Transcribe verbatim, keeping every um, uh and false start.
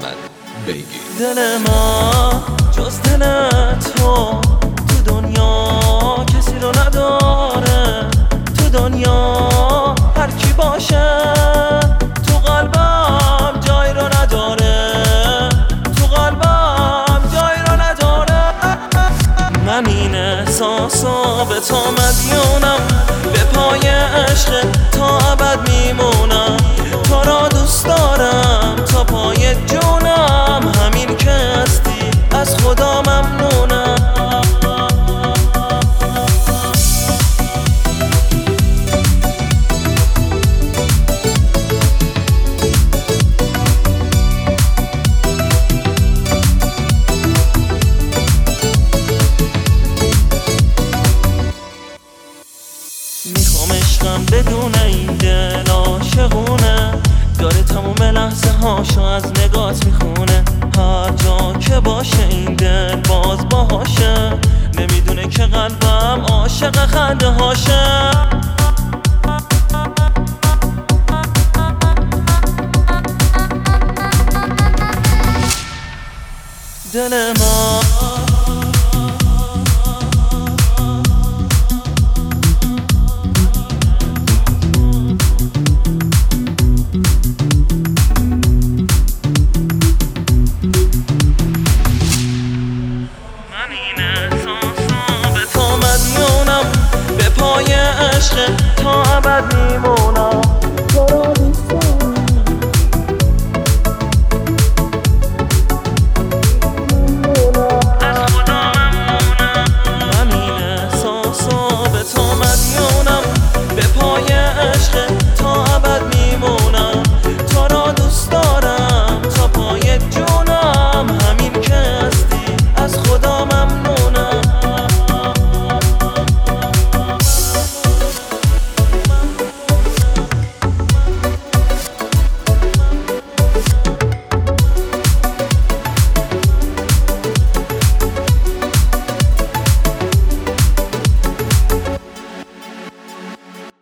محمد بیگی. دل ما جز دل تو تو دنیا کسی رو نداره، تو دنیا هر کی باشه تو قلبم جای رو نداره، تو قلبم جای رو نداره. من این احساسا به تو مدیونم، به پای عشق تا ابد میمونم. تو را دوست دارم تا پای جونم، همین که هستی از خدا ممنونم. میخوام عشقم بدون این دل عاشقونه، داره تموم لحظه هاشو از نگات میخونه. هر جا که باشه این دل باز باهاشه، نمیدونه که قلبم عاشق خنده هاشه. دل ما به پای عشق تا ابد میمونم.